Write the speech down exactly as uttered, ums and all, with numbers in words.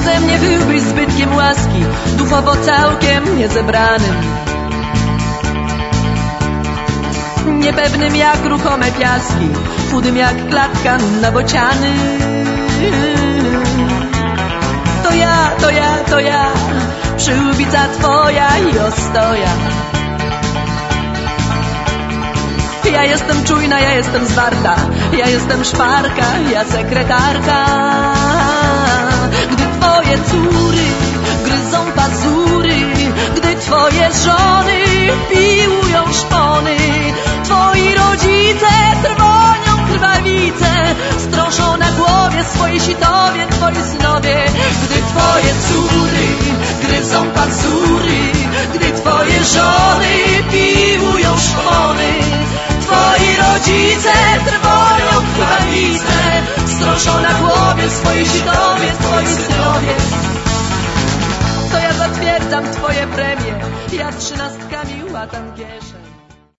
ze mnie byłbyś zbytkiem łaski, duchowo całkiem niezebranym, niepewnym jak ruchome piaski, chudym jak klatka na bociany. To ja, to ja, to ja, przyłbica twoja i ostoja. Ja jestem czujna, ja jestem zwarta, ja jestem szparka, ja sekretarka. Gdy twoje córy gryzą pazury, gdy twoje żony piłują szpony, twoi rodzice trwonią krwawice, strążą na głowie swoje sitowie, twoi synowie. Gdy twoje córy gryzą pazury, gdy twoje żony piłują szpony, twoi rodzice trwoją krwawice, strążą na głowie swoje sitowie, twoi synowie. To ja zatwierdzam twoje premie, ja trzynastkami łatam kieszeń.